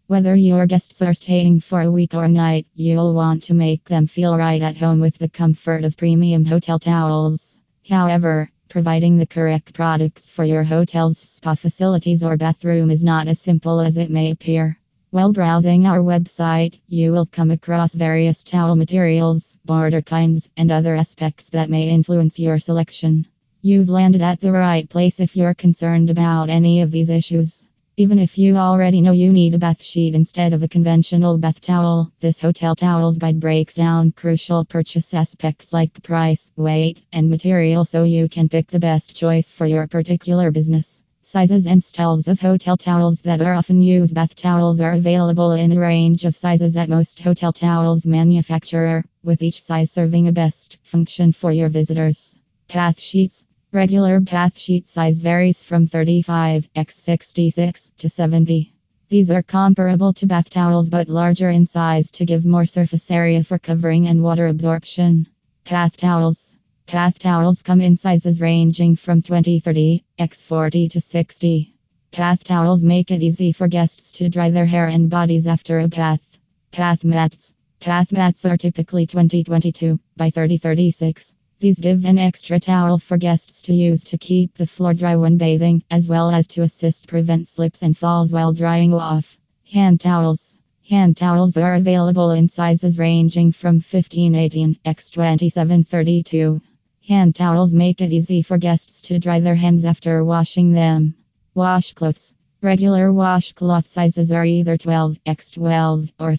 Whether your guests are staying for a week or a night, you'll want to make them feel right at home with the comfort of premium hotel towels. However, providing the correct products for your hotel's spa facilities or bathroom is not as simple as it may appear. While browsing our website, you will come across various towel materials, border kinds, and other aspects that may influence your selection. You've landed at the right place if you're concerned about any of these issues. Even if you already know you need a bath sheet instead of a conventional bath towel, this Hotel Towels Guide breaks down crucial purchase aspects like price, weight, and material so you can pick the best choice for your particular business. Sizes and styles of hotel towels that are often used. Bath towels are available in a range of sizes at most hotel towels manufacturer, with each size serving a best function for your visitors. Bath sheets. Regular bath sheet size varies from 35x66 to 70. These are comparable to bath towels but larger in size to give more surface area for covering and water absorption. Bath towels. Bath towels come in sizes ranging from 20/30x40 to 60. Bath towels make it easy for guests to dry their hair and bodies after a bath. Bath mats. Bath mats are typically 20/22 by 30/36. These give an extra towel for guests to use to keep the floor dry when bathing, as well as to assist prevent slips and falls while drying off. Hand towels. Hand towels are available in sizes ranging from 15/18x27/32. Hand towels make it easy for guests to dry their hands after washing them. Washcloths. Regular washcloth sizes are either 12x12 or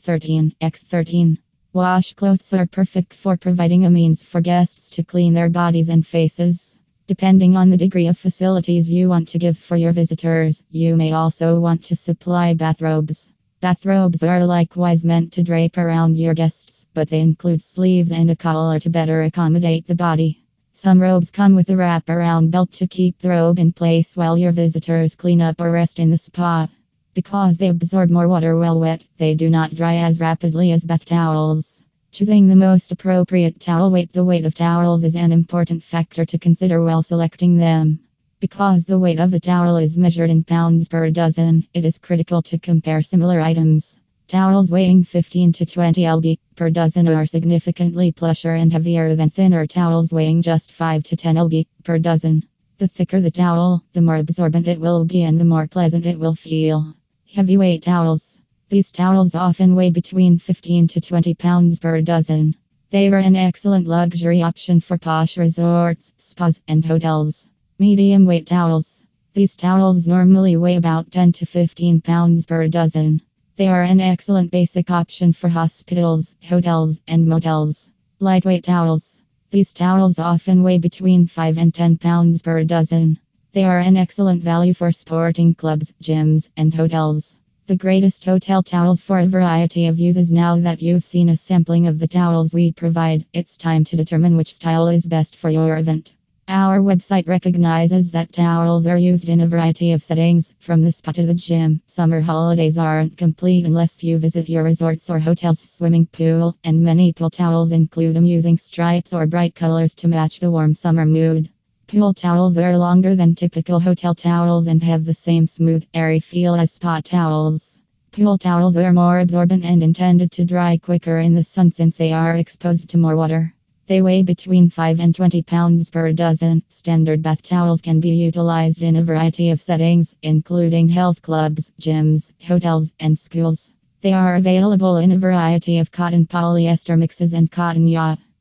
13x13. Washcloths are perfect for providing a means for guests to clean their bodies and faces. Depending on the degree of facilities you want to give for your visitors, you may also want to supply bathrobes. Bathrobes are likewise meant to drape around your guests, but they include sleeves and a collar to better accommodate the body. Some robes come with a wraparound belt to keep the robe in place while your visitors clean up or rest in the spa. Because they absorb more water while wet, they do not dry as rapidly as bath towels. Choosing the most appropriate towel weight. The weight of towels is an important factor to consider while selecting them. Because the weight of the towel is measured in pounds per dozen, it is critical to compare similar items. Towels weighing 15 to 20 lb per dozen are significantly plusher and heavier than thinner towels weighing just 5 to 10 lb per dozen. The thicker the towel, the more absorbent it will be and the more pleasant it will feel. Heavyweight towels. These towels often weigh between 15 to 20 pounds per dozen. They are an excellent luxury option for posh resorts, spas, and hotels. Medium weight towels. These towels normally weigh about 10 to 15 pounds per dozen. They are an excellent basic option for hospitals, hotels, and motels. Lightweight towels. These towels often weigh between 5 and 10 pounds per dozen. They are an excellent value for sporting clubs, gyms, and hotels. The greatest hotel towels for a variety of uses. Now that you've seen a sampling of the towels we provide, it's time to determine which style is best for your event. Our website recognizes that towels are used in a variety of settings, from the spa to the gym. Summer holidays aren't complete unless you visit your resort's or hotel's swimming pool, and many pool towels include amusing stripes or bright colors to match the warm summer mood. Pool towels are longer than typical hotel towels and have the same smooth, airy feel as spa towels. Pool towels are more absorbent and intended to dry quicker in the sun since they are exposed to more water. They weigh between 5 and 20 pounds per dozen. Standard bath towels can be utilized in a variety of settings, including health clubs, gyms, hotels, and schools. They are available in a variety of cotton polyester mixes and cotton yarn.